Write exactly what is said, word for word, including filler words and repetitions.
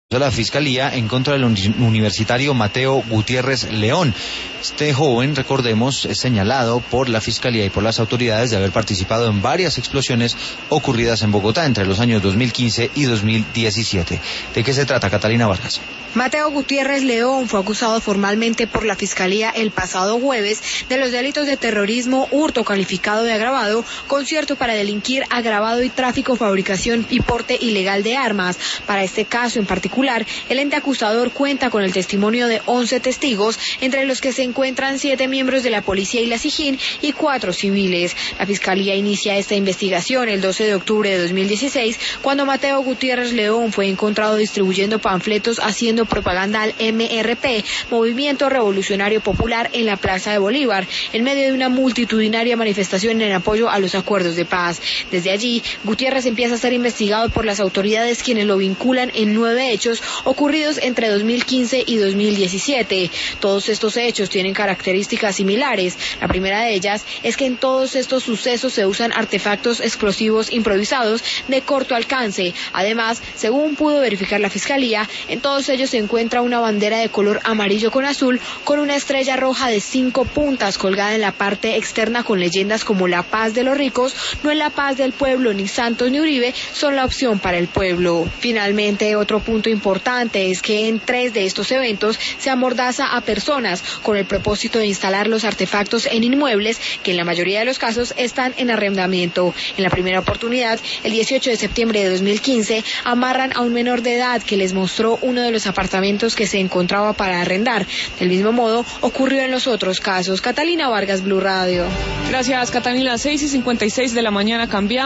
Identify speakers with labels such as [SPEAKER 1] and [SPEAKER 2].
[SPEAKER 1] La Fiscalía en contra del universitario Mateo Gutiérrez León. Este joven, recordemos, es señalado por la Fiscalía y por las autoridades de haber participado en varias explosiones ocurridas en Bogotá entre los años dos mil quince y dos mil diecisiete. ¿De qué se trata, Catalina Vargas?
[SPEAKER 2] Mateo Gutiérrez León fue acusado formalmente por la Fiscalía el pasado jueves de los delitos de terrorismo, hurto calificado de agravado, concierto para delinquir agravado y tráfico, fabricación y porte ilegal de armas. Para este caso en particular, el ente acusador cuenta con el testimonio de once testigos, entre los que se encuentran siete miembros de la policía y la SIJIN y cuatro civiles. La Fiscalía inicia esta investigación el doce de octubre de dos mil dieciséis, cuando Mateo Gutiérrez León fue encontrado distribuyendo panfletos haciendo propaganda al M R P, Movimiento Revolucionario Popular, en la Plaza de Bolívar, en medio de una multitudinaria manifestación en apoyo a los acuerdos de paz. Desde allí, Gutiérrez empieza a ser investigado por las autoridades, quienes lo vinculan en nueve hechos ocurridos entre dos mil quince y dos mil diecisiete. Todos estos hechos tienen características similares. La primera de ellas es que en todos estos sucesos se usan artefactos explosivos improvisados de corto alcance. Además, según pudo verificar la Fiscalía, en todos ellos se encuentra una bandera de color amarillo con azul con una estrella roja de cinco puntas colgada en la parte externa con leyendas como la paz de los ricos, no es la paz del pueblo, ni Santos ni Uribe son la opción para el pueblo. Finalmente, otro punto importante es que en tres de estos eventos se amordaza a personas con el propósito de instalar los artefactos en inmuebles que en la mayoría de los casos están en arrendamiento. En la primera oportunidad, el dieciocho de septiembre de dos mil quince, amarran a un menor de edad que les mostró uno de los apartamentos que se encontraba para arrendar. Del mismo modo ocurrió en los otros casos. Catalina Vargas, Blue Radio.
[SPEAKER 3] Gracias, Catalina. seis y cincuenta y seis de la mañana, cambiamos.